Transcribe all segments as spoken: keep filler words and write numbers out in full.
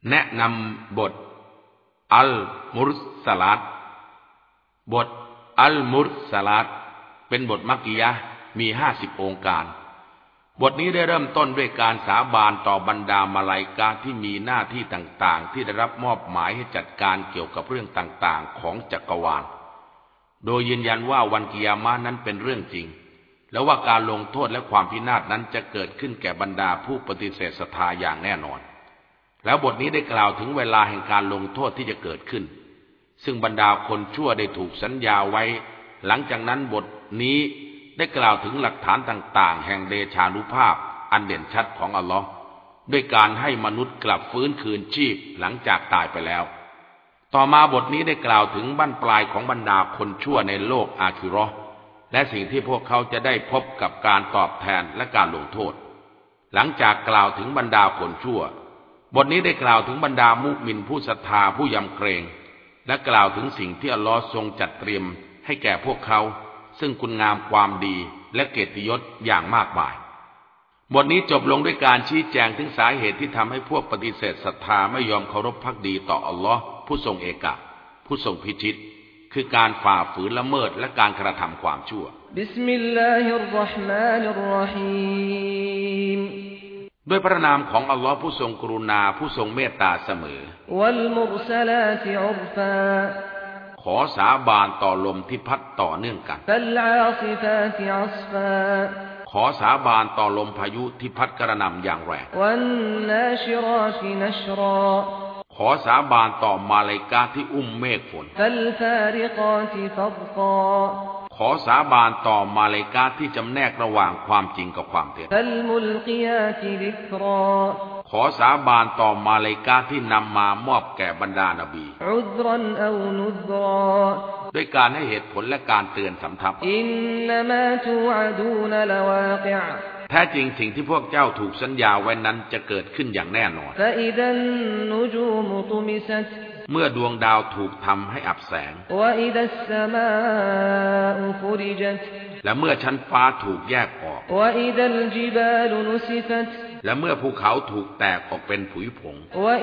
แนะนำบทอัลมุรสลัดบทอัลมุรสลัดเป็นบทมักกิยะห์มีห้าสิบองค์การบทนี้ได้เริ่มต้นด้วยการสาบานต่อบรรดามาลาอิกะฮ์ที่มีหน้าที่ต่างๆที่ได้รับมอบหมายให้จัดการเกี่ยวกับเรื่องต่างๆของจักรวาลโดยยืนยันว่าวันกิยามะฮ์นั้นเป็นเรื่องจริงและว่าการลงโทษและความพินาศนั้นจะเกิดขึ้นแก่บรรดาผู้ปฏิเสธศรัทธาอย่างแน่นอนแล้วบทนี้ได้กล่าวถึงเวลาแห่งการลงโทษที่จะเกิดขึ้นซึ่งบรรดาคนชั่วได้ถูกสัญญาไว้หลังจากนั้นบทนี้ได้กล่าวถึงหลักฐานต่างๆแห่งเดชานุภาพอันเด่นชัดของอัลลอฮ์ด้วยการให้มนุษย์กลับฟื้นคืนชีพหลังจากตายไปแล้วต่อมาบทนี้ได้กล่าวถึงบั้นปลายของบรรดาคนชั่วในโลกอาคิเราะห์และสิ่งที่พวกเขาจะได้พบกับการตอบแทนและการลงโทษหลังจากกล่าวถึงบรรดาคนชั่วบทนี้ได้กล่าวถึงบรรดามุมินผู้ศรัทธาผู้ยำเกรงและกล่าวถึงสิ่งที่อัลลอฮ์ทรงจัดเตรียมให้แก่พวกเขาซึ่งคุณงามความดีและเกียรติยศอย่างมากมายบทนี้จบลงด้วยการชี้แจงถึงสาเหตุที่ทำให้พวกปฏิเสธศรัทธาไม่ยอมเคารพภักดีต่ออัลลอฮ์ผู้ทรงเอกะผู้ทรงพิชิตคือการฝ่าฝืนละเมิดและการกระทำความชั่วบิสมิลลาฮิรเราะห์มานิรเราะฮีมด้วยพระนามของอัลลอฮ์ผู้ทรงกรุณาผู้ทรงเมตตาเสมอวัลมุรสลาติอุรฟาขอสาบานต่อลมที่พัดต่อเนื่องกันฟัลอาซิฟาติอัศฟาขอสาบานต่อลมพายุที่พัดกระหน่ำอย่างแรงวันนาชิราตินัชราขอสาบานต่อมาลาอิกะฮ์ที่อุ้มเมฆฝนฟัลฟาริกาติฟัรกาขอสาบานต่อมาลาอิกะฮ์ที่จำแนกระหว่างความจริงกับความเท็จฟัลมุลกิยาติดิกราขอสาบานต่อมาลาอิกะฮ์ที่นำมามอบแก่บรรดานบีอุซรันเอานุซราด้วยการให้เหตุผลและการเตือนสำทับอินนามาตูอะดูนลวากิอ์แท้จริงสิ่งที่พวกเจ้าถูกสัญญาไว้นั้นจะเกิดขึ้นอย่างแน่นอนเมื่อดวงดาวถูกทำให้อับแสงและเมื่อชั้นฟ้าถูกแยกออกและเมื่อภูเขาถูกแตกออกเป็นผุยผง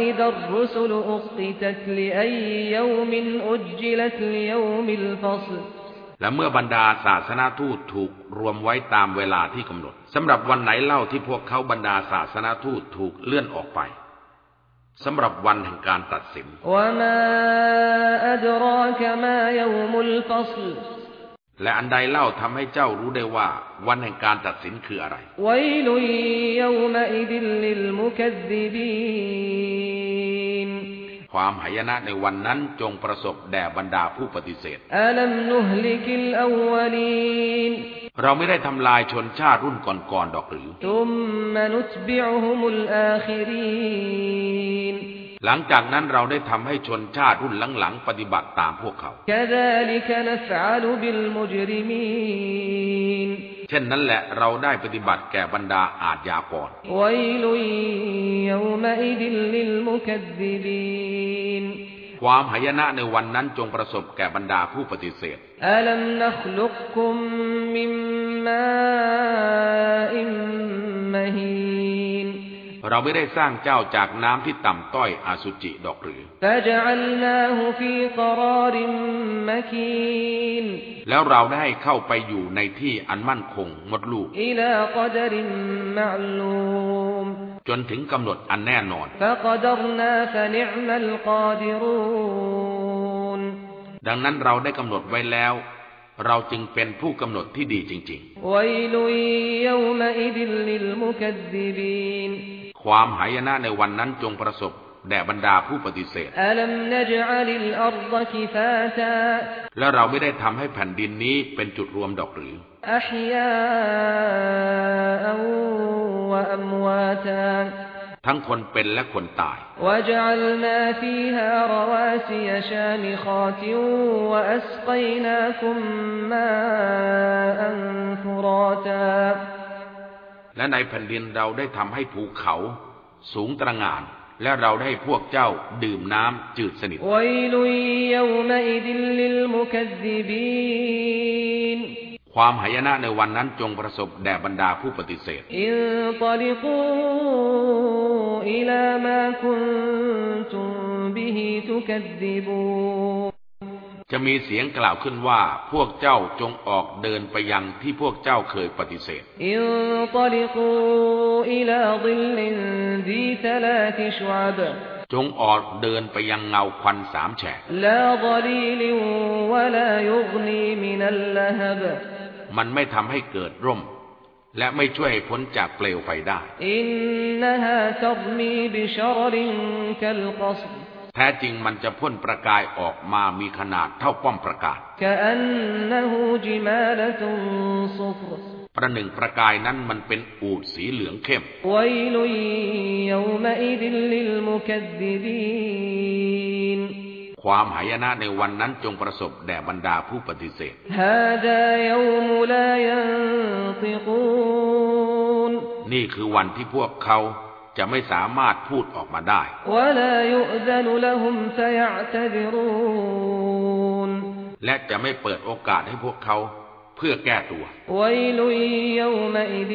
และเมื่อบรรดาศาสนาทูตถูกรวมไว้ตามเวลาที่กำหนดสำหรับวันไหนเล่าที่พวกเขาบรรดาศาสนาทูตถูกเลื่อนออกไปสำหรับวันแห่งการตัดสินและอันใดเล่าทำให้เจ้ารู้ได้ว่าวันแห่งการตัดสินคืออะไรความหายนะในวันนั้นจงประสบแด่บรรดาผู้ปฏิเสธเราไม่ได้ทำลายชนชาติรุ่นก่อนๆดอกหรือหลังจากนั้นเราได้ทำให้ชนชาติรุ่นหลังๆปฏิบัติตามพวกเขาเช่นนั้นแหละเราได้ปฏิบัติแก่บรรดาอาชญากรความหายนะในวันนั้นจงประสบแก่บรรดาผู้ปฏิเสธอะลัมนัคลุกกุมมิมมาอิมมะฮีนเราไม่ได้สร้างเจ้าจากน้ำที่ต่ำต้อยอสุจิดอกหรือแล้วเราได้ให้เข้าไปอยู่ในที่อันมั่นคงมดลูกจนถึงกำหนดอันแน่นอนดังนั้นเราได้กำหนดไว้แล้วเราจึงเป็นผู้กำหนดที่ดีจริงๆความหายนะในวันนั้นจงประสบแด่บรรดาผู้ปฏิเสธและเราไม่ได้ทำให้แผ่นดินนี้เป็นจุดรวมดอกหรือทั้งคนเป็นและคนตายและในแผ่นดินเราได้ทำให้ภูเขาสูงตระหง่านและเราได้ให้พวกเจ้าดื่มน้ำจืดสนิทความหายนะในวันนั้นจงประสบแด่บรรดาผู้ปฏิเสธอินตลิกูอิลามาคุน المكذبون จะมีเสียงกล่าวขึ้นว่าพวกเจ้าจงออกเดินไปยังที่พวกเจ้าเคยปฏิเสธ انطلقوا إلى ظل ذي ثلاث شعب จงออกเดินไปยังเงาควันสามแฉก لا ظليل ولا يغني من اللهب มันไม่ทำให้เกิดร่มและไม่ช่วยให้พ้นจากเปลวไฟได้ إنها ترمي بشرر كالقصر แท้จริงมันจะพ่นประกายออกมามีขนาดเท่าป้อมประกาศ كأنه جمالة صفر ประหนึ่งประกายนั้นมันเป็นอูฐสีเหลืองเข้ม ويل يومئذ للمكذبين ความหายนะในวันนั้นจงประสบแด่บรรดาผู้ปฏิเสธ هذا يوم لا ينطقون นี่คือวันที่พวกเขาจะไม่สามารถพูดออกมาได้ ولا يؤذن لهم فيعتذرون และจะไม่เปิดโอกาสให้พวกเขาเพื่อแก้ตัว ويل يومئذ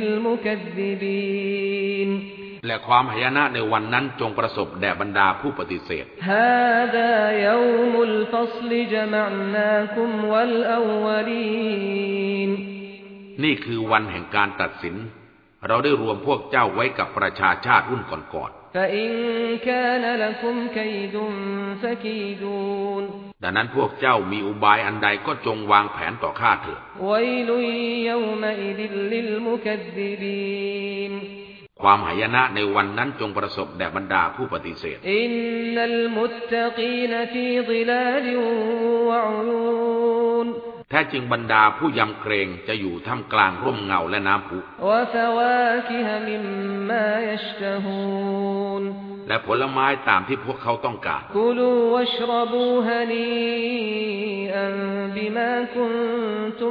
للمكذبين และความหายนะในวันนั้นจงประสบแด่บรรดาผู้ปฏิเสธ هذا يوم الفصل جمعناكم والأولين นี่คือวันแห่งการตัดสินเราได้รวมพวกเจ้าไว้กับประชาชาติรุ่นก่อนๆ فإن كان لكم كيد فكيدون ดังนั้นพวกเจ้ามีอุบายอันใดก็จงวางแผนต่อข้าเถิด ويل يومئذ للمكذبين ความหายนะในวันนั้นจงประสบแด่บรรดาผู้ปฏิเสธ إن المتقين في ظلال وعيون แท้จริงบรรดาผู้ยำเกรงจะอยู่ท่ามกลางร่มเงาและน้ำพุ وفواكه مما يشتهون และผลไม้ตามที่พวกเขาต้องการ كلوا واشربوا هنيئا بما كنتم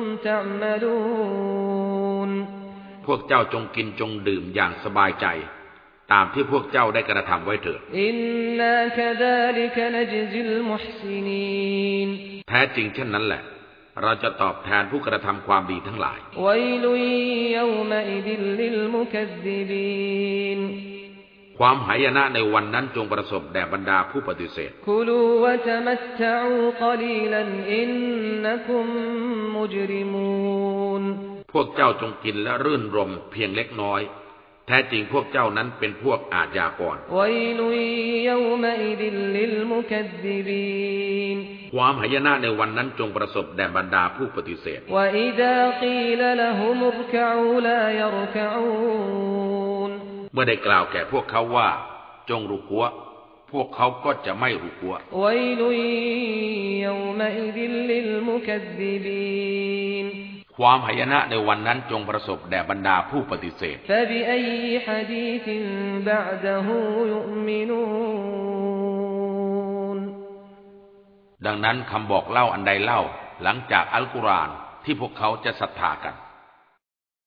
تعملون พวกเจ้าจงกินจงดื่มอย่างสบายใจตามที่พวกเจ้าได้กระทำไว้เถิด إنا كذلك نجزي المحسنين แท้จริงเช่นนั้นแหละเราจะตอบแทนผู้กระทำความดีทั้งหลาย ويل يومئذ للمكذبين ความหายนะในวันนั้นจงประสบแด่บรรดาผู้ปฏิเสธ كلوا وتمتعوا قليلا إنكم مجرمون พวกเจ้าจงกินและรื่นรมเพียงเล็กน้อยแท้จริงพวกเจ้านั้นเป็นพวกอาชญากร ويل يومئذ للمكذبين ความหายนะในวันนั้นจงประสบแด่บรรดาผู้ปฏิเสธ وإذا قيل لهم اركعوا لا يركعون เมื่อได้กล่าวแก่พวกเขาว่าจงรุกัวพวกเขาก็จะไม่รุกัว ويل يومئذ للمكذبين ความหายนะในวันนั้นจงประสบแด่บรรดาผู้ปฏิเสธ فبأي حديث بعده يؤمنون ดังนั้นคำบอกเล่าอันใดเล่าหลังจากอัลกุรอานที่พวกเขาจะศรัทธากัน